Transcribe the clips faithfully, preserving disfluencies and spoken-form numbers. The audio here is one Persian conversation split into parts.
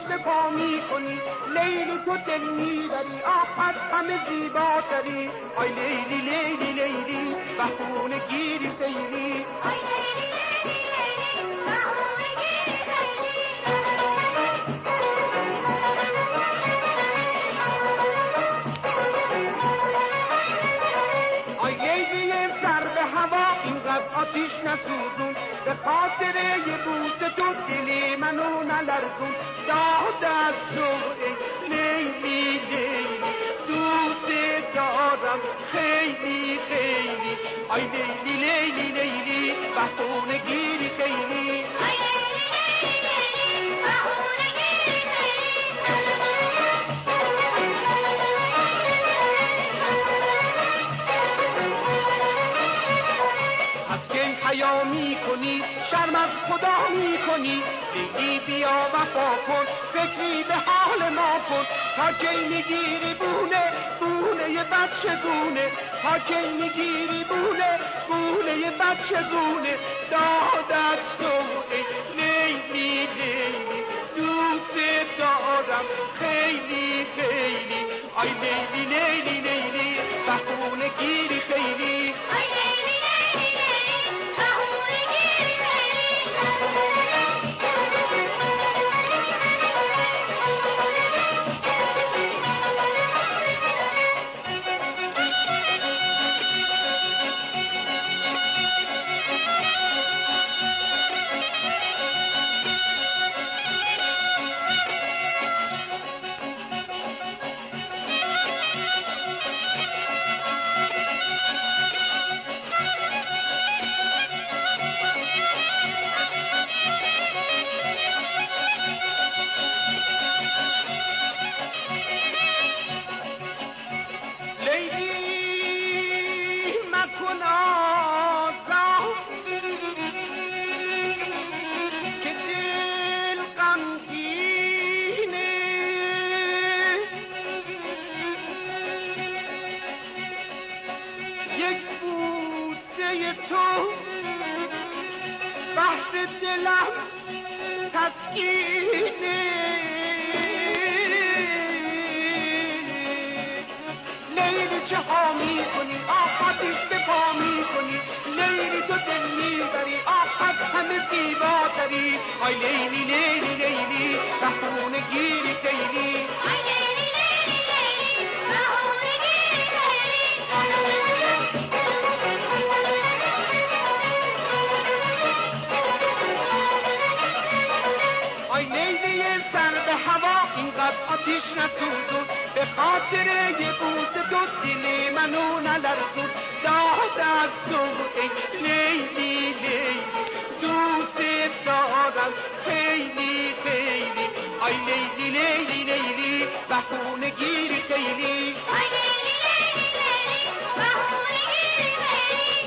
به پا می کنی، لیلی تو دل میبری، آخر همه زیباتری. آی لیلی لیلی لیلی بهونه گیری خیلی. آی لیلی لیلی لیلی بهونه گیری خیلی. آی لیلی سر به هوا اینقدر آتیش نسوزون، به خاطر یه بوس تو دلی منو نلرزون. داد از تو لیلی لیلی دوست دارم خیلی خیلی. آی لیلی لیلی لیلی بهونه گیری خیلی. آی لیلی لیلی لیلی بهونه گیری خیلی. از که حیا می کنی، شرم از خدا می کنی، لیلی بیا وفا کن، فکری به حال ما کن. تا کی میگیری بونه بونه یه بچه گونه، تا کی میگیری بونه بونه یه بچه گونه. داد از تو لیلی لیلی دوست دارم خیلی خیلی. آی لیلی لیلی لیلی بهونه گیری خیلی. آی لیلی لیلی لیلی بهونه گیری خیلی. یک بوسه تو بحث دلم تسکینه. لیلی چه ها می کنی، آخاتیش به پا می کنی، لیلی تو دل میبری، آخت همه زیباتری. آی لیلی لیلی لیلی بهونه گیری خیلی. آی لیلی لیلی لیلی بهونه گیری خیلی. آی لیلی سر به هوا اینقدر آتیش نسوزون، به خاطر یه بوس تو دل منو نلرزون. داد از تو ای لیلی لیلی دوست دارم خیلی خیلی. آی لیلی لیلی لیلی بهونه گیری خیلی. آی لیلی لیلی لیلی بهونه گیری خیلی.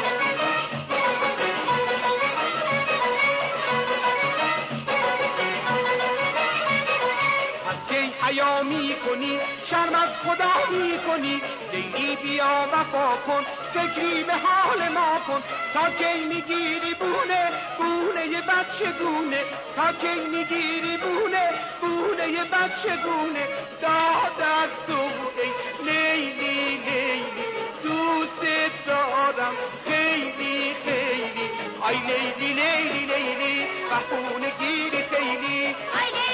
از کی حیا می کنی، شرم از خدا می کنی، لیلی بیا وفا کن، فکری به حال ما کن. تا کی میگیری بونه بونه یه بچه گونه، تا کی میگیری بونه بونه یه بچه گونه. داد از تو ای لیلی لیلی دوست دارم خیلی خیلی. آی لیلی لیلی لیلی بهونه گیری خیلی. آی